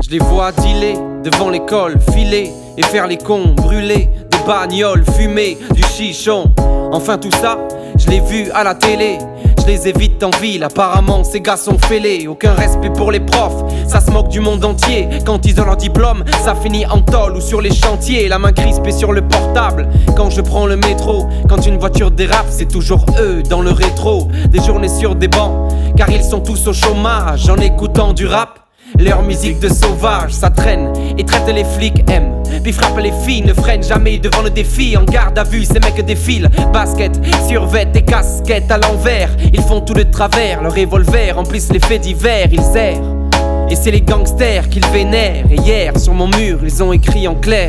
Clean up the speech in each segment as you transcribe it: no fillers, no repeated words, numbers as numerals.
Je les vois dealer devant l'école, filer et faire les cons, brûler des bagnoles, fumer du chichon. Enfin tout ça, je l'ai vu à la télé. Je les évite en ville, apparemment ces gars sont fêlés. Aucun respect pour les profs, ça se moque du monde entier. Quand ils ont leur diplôme, ça finit en tôle ou sur les chantiers. La main crispée sur le portable, quand je prends le métro. Quand une voiture dérape, c'est toujours eux dans le rétro. Des journées sur des bancs, car ils sont tous au chômage. En écoutant du rap, leur musique de sauvage, ça traîne et traite les flics, aiment. Puis frappe les filles, ne freinent jamais devant le défi. En garde à vue, ces mecs défilent. Basket, survêt et casquette à l'envers. Ils font tout de travers, leurs revolvers remplissent les faits divers, ils errent. Et c'est les gangsters qu'ils vénèrent. Et hier, sur mon mur, ils ont écrit en clair: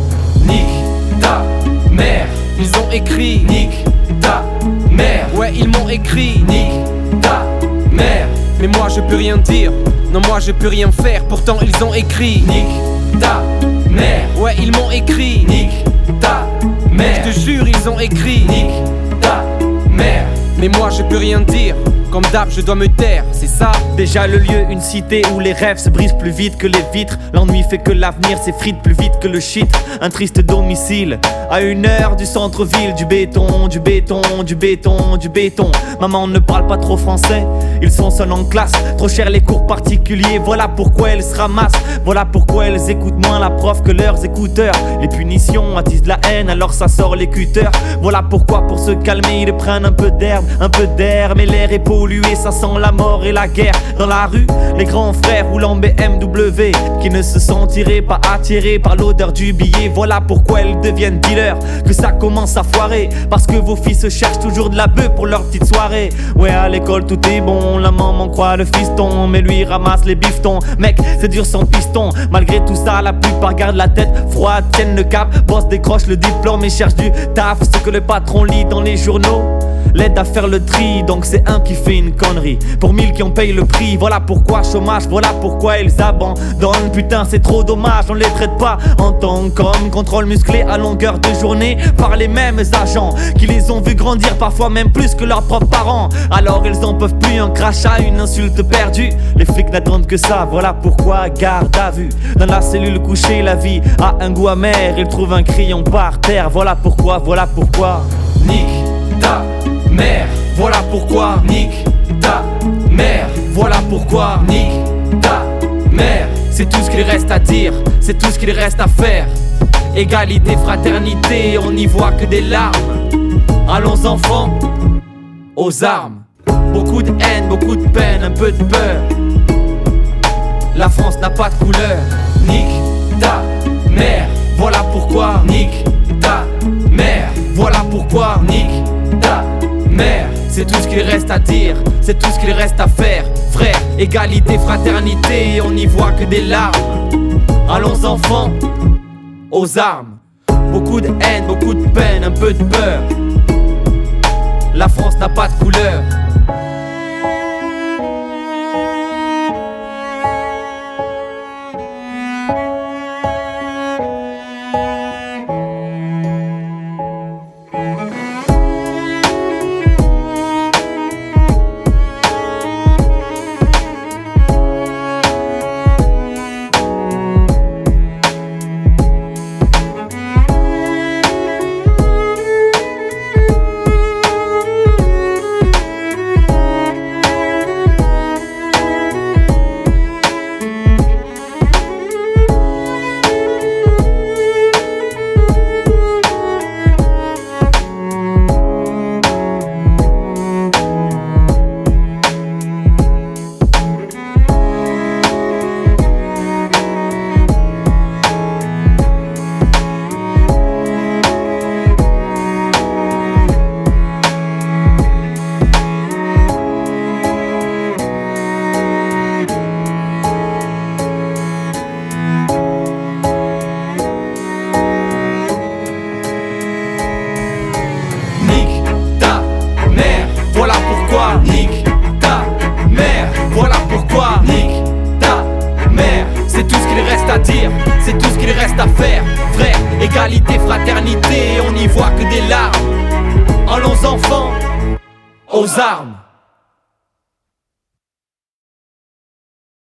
nique ta mère. Ils ont écrit: nique ta mère. Ouais, ils m'ont écrit: nique ta mère. Mais moi je peux rien dire, non moi je peux rien faire. Pourtant ils ont écrit: nique ta mère. Ouais, ils m'ont écrit: nique ta mère. Je te jure, ils ont écrit: nique ta mère. Mais moi je peux rien dire, comme d'hab je dois me taire, c'est ça. Déjà le lieu, une cité où les rêves se brisent plus vite que les vitres. L'ennui fait que l'avenir s'effrite plus vite que le shit. Un triste domicile, à 1 heure du centre-ville. Du béton, du béton, du béton, du béton. Maman ne parle pas trop français, ils sont seuls en classe. Trop cher les cours particuliers, voilà pourquoi elles se ramassent. Voilà pourquoi elles écoutent moins la prof que leurs écouteurs. Les punitions attisent la haine, alors ça sort les cutters. Voilà pourquoi pour se calmer ils prennent un peu d'herbe, un peu d'air. Mais l'air est pollué, ça sent la mort et la guerre. Dans la rue, les grands frères roulent en BMW, qui ne se sentiraient pas attirés par l'odeur du billet. Voilà pourquoi elles deviennent dealers, que ça commence à foirer. Parce que vos fils cherchent toujours de la bœuf pour leur petite soirée. Ouais, à l'école tout est bon, la maman croit le fiston, mais lui ramasse les bifetons. Mec, c'est dur sans piston. Malgré tout ça, la plupart gardent la tête froide, tiennent le cap, boss décroche le diplôme et cherche du taf. Ce que le patron lit dans les journaux l'aide à faire le tri, donc c'est un qui fait une connerie pour 1000 qui en payent le prix. Voilà pourquoi chômage, voilà pourquoi ils abandonnent. Putain c'est trop dommage, on les traite pas en tant qu'hommes. Contrôle musclé à longueur de journée par les mêmes agents qui les ont vus grandir, parfois même plus que leurs propres parents. Alors ils en peuvent plus, un crachat, une insulte perdue. Les flics n'attendent que ça, voilà pourquoi garde à vue. Dans la cellule couchée, la vie a un goût amer. Ils trouvent un crayon par terre, voilà pourquoi nique ta mère. Voilà pourquoi nique ta mère. Voilà pourquoi nique ta mère. C'est tout ce qu'il reste à dire, c'est tout ce qu'il reste à faire. Égalité, fraternité, on n'y voit que des larmes. Allons enfants, aux armes. Beaucoup de haine, beaucoup de peine, un peu de peur. La France n'a pas de couleur. Nique ta mère. Voilà pourquoi nique ta mère. Voilà pourquoi nique ta mère. C'est tout ce qu'il reste à dire, c'est tout ce qu'il reste à faire. Frère, égalité, fraternité, on n'y voit que des larmes. Allons enfants, aux armes. Beaucoup de haine, beaucoup de peine, un peu de peur. La France n'a pas de couleur. Nique ta mère. Voilà pourquoi nique ta mère. C'est tout ce qu'il reste à dire, c'est tout ce qu'il reste à faire. Frère, égalité, fraternité, on n'y voit que des larmes. Allons enfants, aux armes.